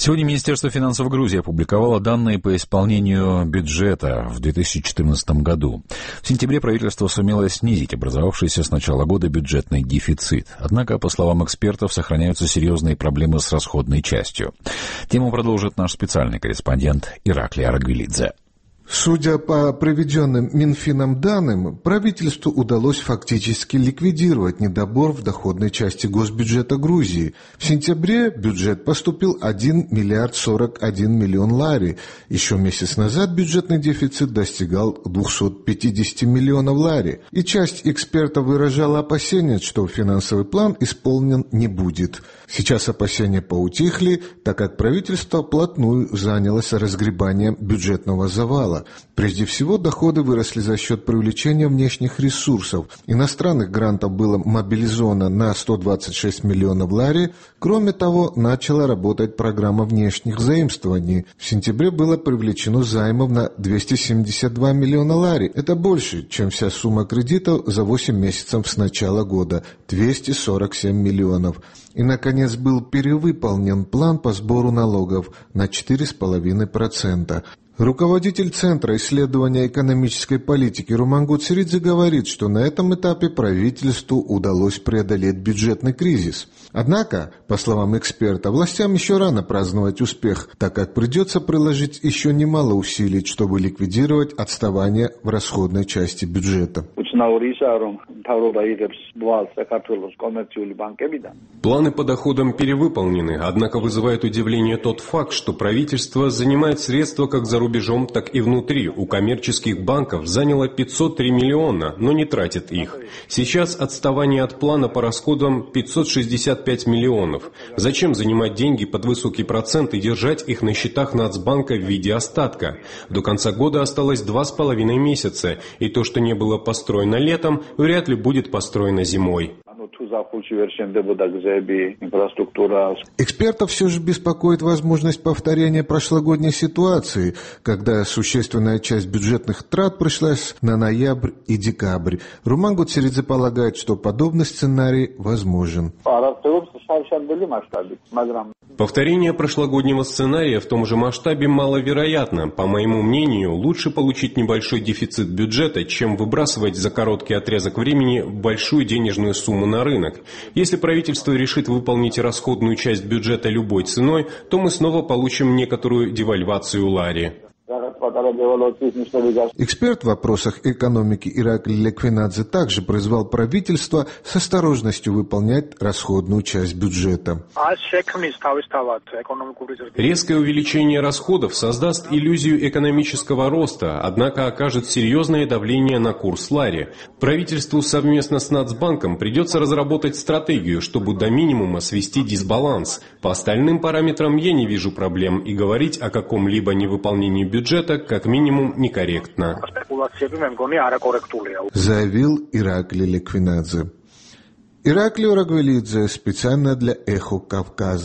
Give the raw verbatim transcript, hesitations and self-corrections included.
Сегодня Министерство финансов Грузии опубликовало данные по исполнению бюджета в две тысячи четырнадцатом году. В сентябре правительство сумело снизить образовавшийся с начала года бюджетный дефицит. Однако, по словам экспертов, сохраняются серьезные проблемы с расходной частью. Тему продолжит наш специальный корреспондент Ираклий Арагвелидзе. Судя по приведенным Минфином данным, правительству удалось фактически ликвидировать недобор в доходной части госбюджета Грузии. В сентябре бюджет поступил один миллиард сорок один миллион лари. Еще месяц назад бюджетный дефицит достигал двести пятьдесят миллионов лари. И часть экспертов выражала опасения, что финансовый план исполнен не будет. Сейчас опасения поутихли, так как правительство вплотную занялось разгребанием бюджетного завала. Прежде всего, доходы выросли за счет привлечения внешних ресурсов. Иностранных грантов было мобилизовано на сто двадцать шесть миллионов лари. Кроме того, начала работать программа внешних заимствований. В сентябре было привлечено займов на двести семьдесят два миллиона лари. Это больше, чем вся сумма кредитов за восемь месяцев с начала года – двести сорок семь миллионов. И, наконец, был перевыполнен план по сбору налогов на четыре целых пять десятых процента. Руководитель Центра исследования экономической политики Руман Гуцеридзе говорит, что на этом этапе правительству удалось преодолеть бюджетный кризис. Однако, по словам эксперта, властям еще рано праздновать успех, так как придется приложить еще немало усилий, чтобы ликвидировать отставание в расходной части бюджета. Планы по доходам перевыполнены, однако вызывает удивление тот факт, что правительство занимает средства как за рубежом, так и внутри. У коммерческих банков заняло пятьсот три миллиона, но не тратит их. Сейчас отставание от плана по расходам пятьсот шестьдесят пять миллионов. Зачем занимать деньги под высокий процент и держать их на счетах Нацбанка в виде остатка? До конца года осталось два с половиной месяца, и то, что не было построено летом, вряд ли будет построено зимой. Экспертов все же беспокоит возможность повторения прошлогодней ситуации, когда существенная часть бюджетных трат пришлась на ноябрь и декабрь. Руман Гуцеридзе полагает, что подобный сценарий возможен. Повторение прошлогоднего сценария в том же масштабе маловероятно. По моему мнению, лучше получить небольшой дефицит бюджета, чем выбрасывать за короткий отрезок времени большую денежную сумму на рынок. Если правительство решит выполнить расходную часть бюджета любой ценой, то мы снова получим некоторую девальвацию лари. Эксперт в вопросах экономики Ираклий Ликвинадзе также призвал правительство с осторожностью выполнять расходную часть бюджета. Резкое увеличение расходов создаст иллюзию экономического роста, однако окажет серьезное давление на курс лари. Правительству совместно с Нацбанком придется разработать стратегию, чтобы до минимума свести дисбаланс. По остальным параметрам я не вижу проблем, и говорить о каком-либо невыполнении бюджета бюджета как минимум некорректно, заявил Ираклий Ликвинадзе. Ираклий Арагвелидзе специально для «Эхо Кавказа».